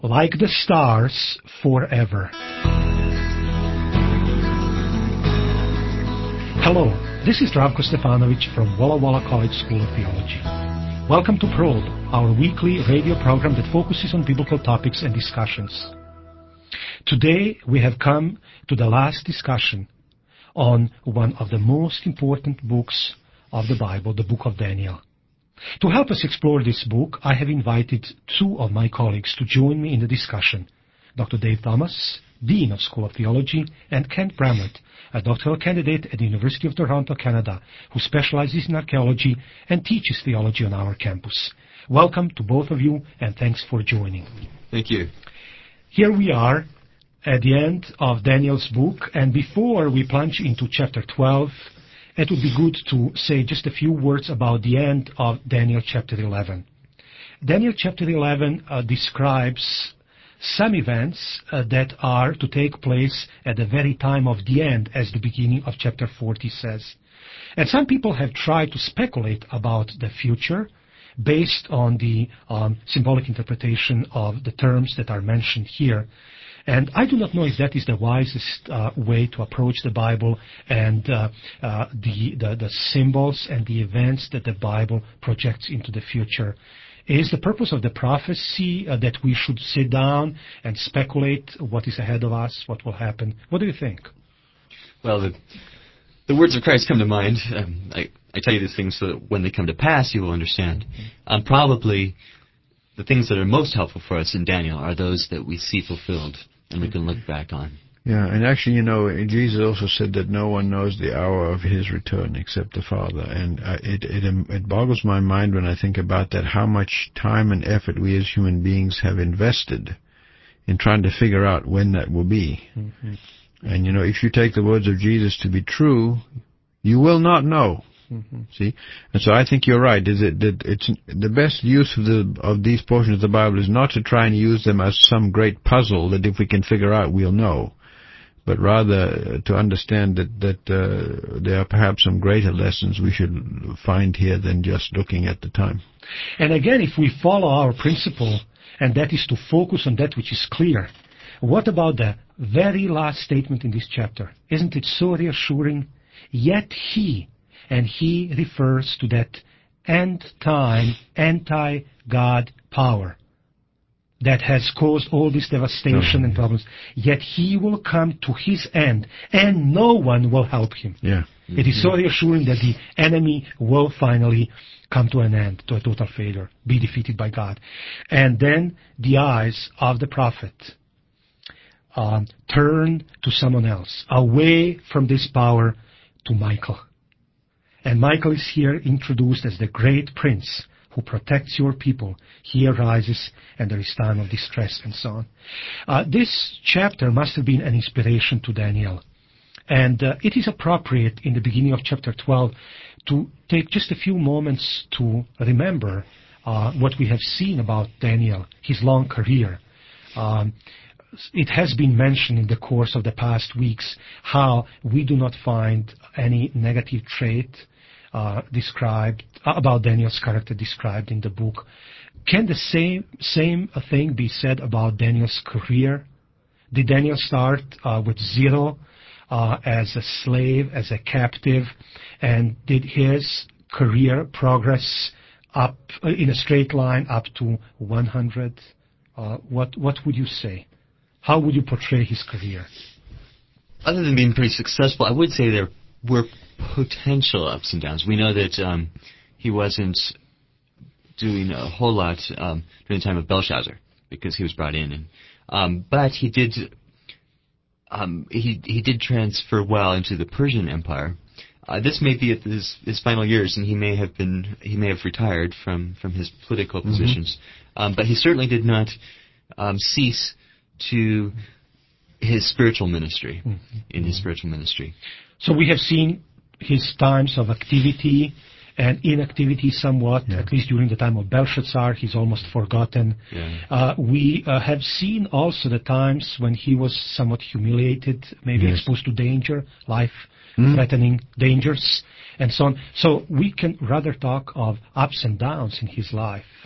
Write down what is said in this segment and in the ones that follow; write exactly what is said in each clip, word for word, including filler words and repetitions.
like the stars forever. Hello, this is Zdravko Stefanovic from Walla Walla College School of Theology. Welcome to Probe, our weekly radio program that focuses on biblical topics and discussions. Today we have come to the last discussion on one of the most important books of the Bible, the book of Daniel. To help us explore this book, I have invited two of my colleagues to join me in the discussion. Doctor Dave Thomas, Dean of School of Theology, and Kent Bramlett, a doctoral candidate at the University of Toronto, Canada, who specializes in archaeology and teaches theology on our campus. Welcome to both of you, and thanks for joining. Thank you. Here we are at the end of Daniel's book, and before we plunge into chapter twelve, it would be good to say just a few words about the end of Daniel chapter eleven. Daniel chapter eleven uh, describes some events uh, that are to take place at the very time of the end, as the beginning of chapter forty says. And some people have tried to speculate about the future based on the um, symbolic interpretation of the terms that are mentioned here. And I do not know if that is the wisest uh, way to approach the Bible and uh, uh, the, the, the symbols and the events that the Bible projects into the future. Is the purpose of the prophecy uh, that we should sit down and speculate what is ahead of us, what will happen? What do you think? Well, the, the words of Christ come to mind. Um, I, I tell you these things so that when they come to pass, you will understand. Um, probably the things that are most helpful for us in Daniel are those that we see fulfilled and we can look back on. Yeah, and actually, you know, Jesus also said that no one knows the hour of his return except the Father. And uh, it, it it boggles my mind when I think about that, how much time and effort we as human beings have invested in trying to figure out when that will be. Mm-hmm. And, you know, if you take the words of Jesus to be true, you will not know. Mm-hmm. See, and so I think you're right. Is it that it's the best use of the of these portions of the Bible is not to try and use them as some great puzzle that if we can figure out we'll know, but rather to understand that that uh, there are perhaps some greater lessons we should find here than just looking at the time. And again, if we follow our principle, and that is to focus on that which is clear, what about the very last statement in this chapter? Isn't it so reassuring? Yet he. And he refers to that end-time, anti-God power that has caused all this devastation mm-hmm. and problems. Yet he will come to his end, and no one will help him. Yeah. Mm-hmm. It is so reassuring that the enemy will finally come to an end, to a total failure, be defeated by God. And then the eyes of the prophet um, turn to someone else, away from this power to Michael. And Michael is here introduced as the great prince who protects your people. He arises, and there is time of distress, and so on. Uh, this chapter must have been an inspiration to Daniel. And uh, it is appropriate in the beginning of chapter twelve to take just a few moments to remember uh, what we have seen about Daniel, his long career. Um, It has been mentioned in the course of the past weeks how we do not find any negative trait uh, described uh, about Daniel's character described in the book. Can the same same thing be said about Daniel's career? Did Daniel start uh, with zero uh, as a slave, as a captive, and did his career progress up uh, in a straight line up to one hundred? Uh, what what would you say? How would you portray his career? Other than being pretty successful, I would say there were potential ups and downs. We know that um, he wasn't doing a whole lot um, during the time of Belshazzar because he was brought in, and um, but he did um, he he did transfer well into the Persian Empire. Uh, this may be at his, his final years, and he may have been he may have retired from, from his political mm-hmm. positions, um, but he certainly did not um, cease to his spiritual ministry, mm-hmm. in his spiritual ministry. So we have seen his times of activity and inactivity somewhat, yeah. at least during the time of Belshazzar. He's almost forgotten. Yeah. Uh, we uh, have seen also the times when he was somewhat humiliated, maybe yes. exposed to danger, life-threatening mm. dangers, and so on. So we can rather talk of ups and downs in his life.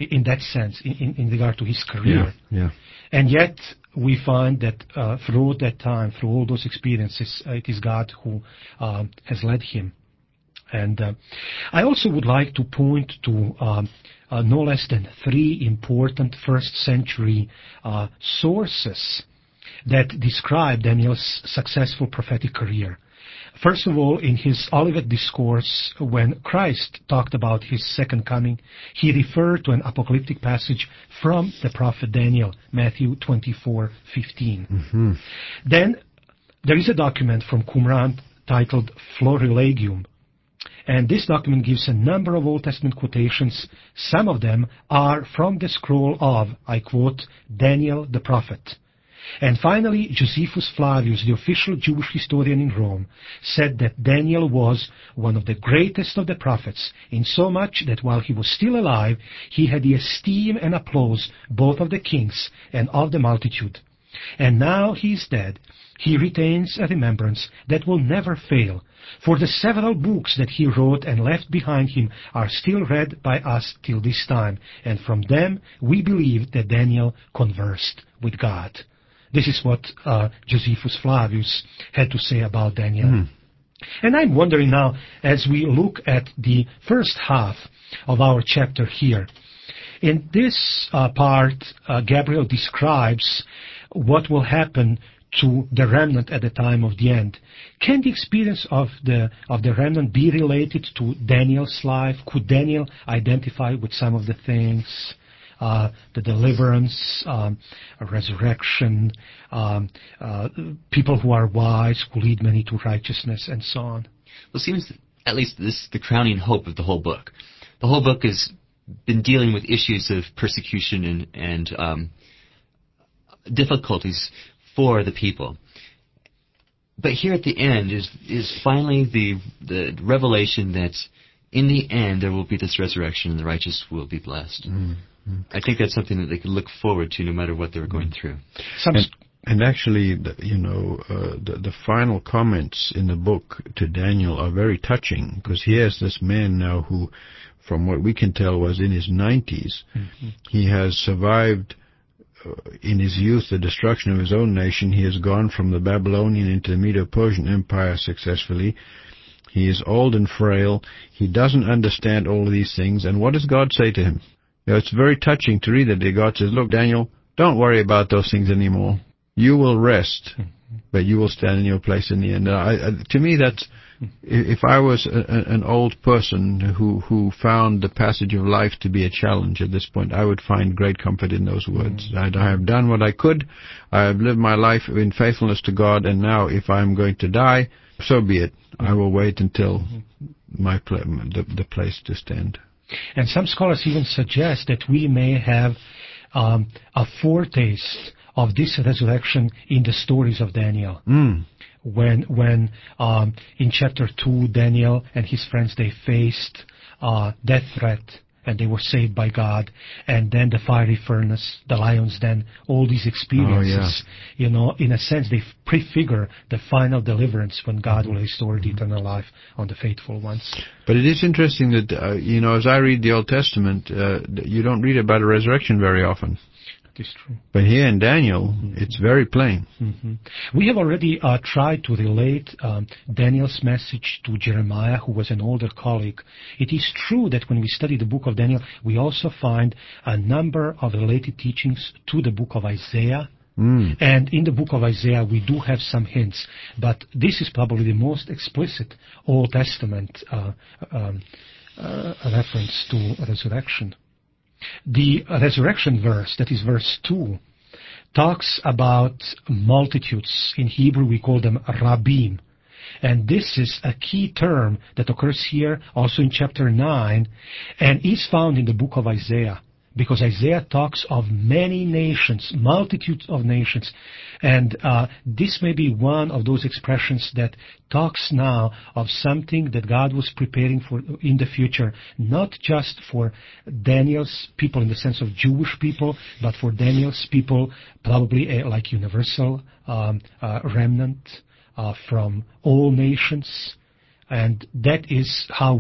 in that sense, in, in regard to his career. Yeah, yeah. And yet, we find that uh, throughout that time, through all those experiences, uh, it is God who um, has led him. And uh, I also would like to point to um, uh, no less than three important first century uh, sources that describe Daniel's successful prophetic career. First of all, in his Olivet Discourse, when Christ talked about his second coming, he referred to an apocalyptic passage from the prophet Daniel, Matthew twenty-four fifteen. Mm-hmm. Then there is a document from Qumran titled Florilegium, and this document gives a number of Old Testament quotations. Some of them are from the scroll of, I quote, Daniel the prophet. And finally, Josephus Flavius, the official Jewish historian in Rome, said that Daniel was one of the greatest of the prophets, in so much that while he was still alive, he had the esteem and applause both of the kings and of the multitude. And now he is dead, he retains a remembrance that will never fail, for the several books that he wrote and left behind him are still read by us till this time, and from them we believe that Daniel conversed with God. This is what uh, Josephus Flavius had to say about Daniel. Mm. And I'm wondering now, as we look at the first half of our chapter here, in this uh, part, uh, Gabriel describes what will happen to the remnant at the time of the end. Can the experience of the of the remnant be related to Daniel's life? Could Daniel identify with some of the things? Uh, the deliverance, um, a resurrection, um, uh, people who are wise, who lead many to righteousness, and so on. Well, it seems at least this is the crowning hope of the whole book. The whole book has been dealing with issues of persecution and, and um, difficulties for the people. But here at the end is is finally the the revelation that in the end there will be this resurrection and the righteous will be blessed. Mm. I think that's something that they could look forward to no matter what they were going through. Some and, and actually, you know, uh, the, the final comments in the book to Daniel are very touching, because here's this man now who, from what we can tell, was in his nineties. Mm-hmm. He has survived uh, in his youth the destruction of his own nation. He has gone from the Babylonian into the Medo-Persian Empire successfully. He is old and frail. He doesn't understand all of these things. And what does God say to him? You know, it's very touching to read that God says, look, Daniel, don't worry about those things anymore. You will rest, but you will stand in your place in the end. I, I, to me, that's, if I was a, an old person who, who found the passage of life to be a challenge at this point, I would find great comfort in those words. I, I have done what I could. I have lived my life in faithfulness to God, and now if I'm going to die, so be it. I will wait until my pla- the, the place to stand. And some scholars even suggest that we may have um, a foretaste of this resurrection in the stories of Daniel. Mm. When, when um, in chapter two, Daniel and his friends, they faced uh, death threat, and they were saved by God. And then the fiery furnace, the lion's den, all these experiences, oh, yeah. you know, in a sense, they prefigure the final deliverance when God will restore the eternal life on the faithful ones. But it is interesting that, uh, you know, as I read the Old Testament, uh, you don't read about a resurrection very often. That is true. But here in Daniel, mm-hmm. it's very plain. Mm-hmm. We have already uh, tried to relate um, Daniel's message to Jeremiah, who was an older colleague. It is true that when we study the book of Daniel, we also find a number of related teachings to the book of Isaiah. Mm. And in the book of Isaiah, we do have some hints. But this is probably the most explicit Old Testament uh, um, uh, reference to resurrection. The resurrection verse, that is verse two, talks about multitudes. In Hebrew we call them rabbim. And this is a key term that occurs here also in chapter nine and is found in the book of Isaiah. Because Isaiah talks of many nations, multitudes of nations. And uh, this may be one of those expressions that talks now of something that God was preparing for in the future, not just for Daniel's people in the sense of Jewish people, but for Daniel's people, probably a, like universal um, uh, remnant uh, from all nations. And that is how we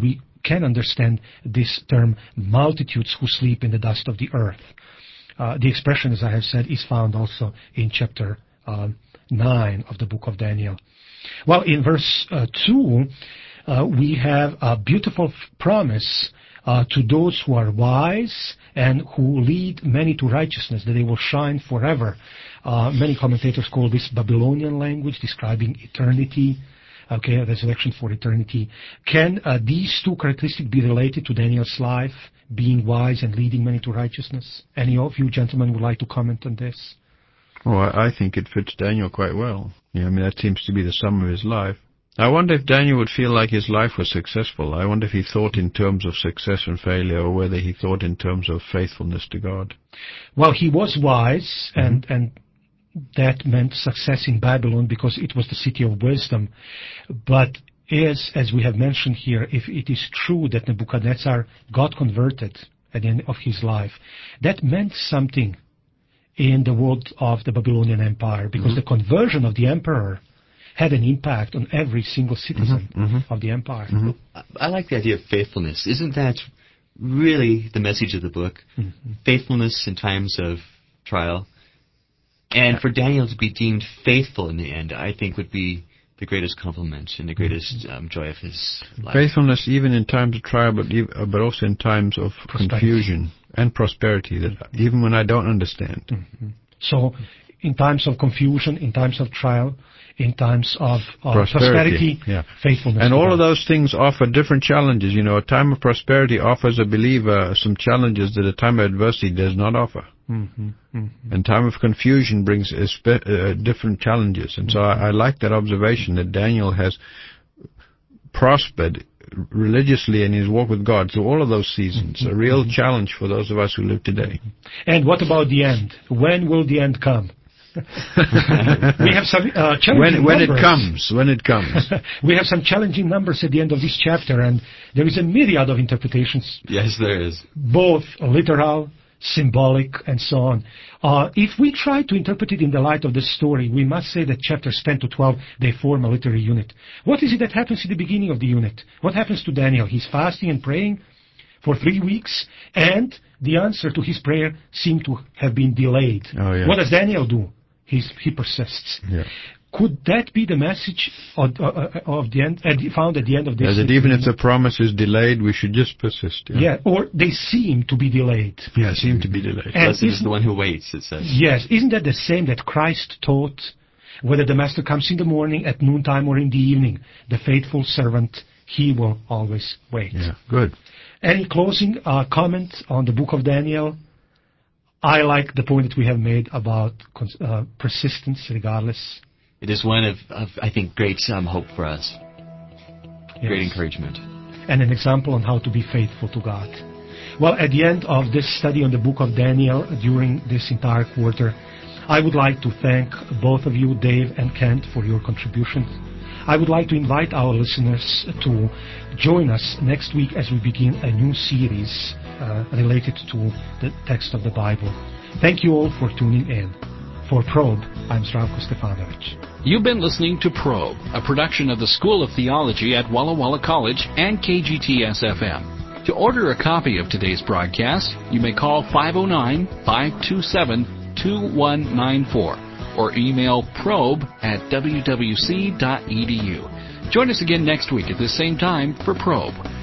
can understand this term, multitudes who sleep in the dust of the earth. Uh, the expression, as I have said, is found also in chapter um, nine of the book of Daniel. Well, in verse uh, two, uh, we have a beautiful f- promise uh, to those who are wise and who lead many to righteousness, that they will shine forever. Uh, many commentators call this Babylonian language, describing eternity, okay, a resurrection for eternity. Can uh, these two characteristics be related to Daniel's life, being wise and leading many to righteousness? Any of you gentlemen would like to comment on this? Oh, I, I think it fits Daniel quite well. Yeah, I mean, that seems to be the sum of his life. I wonder if Daniel would feel like his life was successful. I wonder if he thought in terms of success and failure, or whether he thought in terms of faithfulness to God. Well, he was wise, Mm-hmm. and, and that meant success in Babylon because it was the city of wisdom. But is, as we have mentioned here, if it is true that Nebuchadnezzar got converted at the end of his life, that meant something in the world of the Babylonian Empire, because mm-hmm. the conversion of the emperor had an impact on every single citizen mm-hmm. Mm-hmm. of the empire. Mm-hmm. I like the idea of faithfulness. Isn't that really the message of the book? Mm-hmm. Faithfulness in times of trial. And for Daniel to be deemed faithful in the end, I think would be the greatest compliment and the greatest um, joy of his life. Faithfulness even in times of trial, but but also in times of prosperity. Confusion and prosperity, that mm-hmm. even when I don't understand. Mm-hmm. So, in times of confusion, in times of trial, in times of uh, prosperity, prosperity yeah. faithfulness. And all God. of those things offer different challenges. You know, a time of prosperity offers a believer some challenges that a time of adversity does not offer. Mm-hmm, mm-hmm. And time of confusion brings a spe- uh, different challenges. And so I, I like that observation that Daniel has prospered religiously in his walk with God through all of those seasons. Mm-hmm. A real challenge for those of us who live today. And what about the end? When will the end come? We have some uh, challenging when, when numbers. it comes, when it comes. We have some challenging numbers at the end of this chapter, and there is a myriad of interpretations. Yes, there is. Both literal, symbolic, and so on. Uh, if we try to interpret it in the light of the story, we must say that chapters ten to twelve, they form a literary unit. What is it that happens in the beginning of the unit? What happens to Daniel? He's fasting and praying for three weeks, and the answer to his prayer seemed to have been delayed. Oh, yeah. What does Daniel do? He's, he persists. Yeah. Could that be the message of, uh, of the end, uh, found at the end of this? Yes, that even if the promise is delayed, we should just persist. Yeah, yeah, or they seem to be delayed. Yeah, seem to be delayed. And Blessed is the one who waits, it says. Yes, isn't that the same that Christ taught? Whether the master comes in the morning, at noontime, or in the evening, the faithful servant, he will always wait. Yeah, good. Any closing uh, comment on the book of Daniel? I like the point that we have made about uh, persistence regardless. It is one of, of I think, great um, hope for us. Yes. Great encouragement. And an example on how to be faithful to God. Well, at the end of this study on the book of Daniel, during this entire quarter, I would like to thank both of you, Dave and Kent, for your contributions. I would like to invite our listeners to join us next week as we begin a new series uh, related to the text of the Bible. Thank you all for tuning in. For Probe, I'm Zdravko Stefanovic. You've been listening to Probe, a production of the School of Theology at Walla Walla College and K G T S F M. To order a copy of today's broadcast, you may call five oh nine, five two seven, two one nine four. or email probe at w w c dot e d u. Join us again next week at this same time for Probe.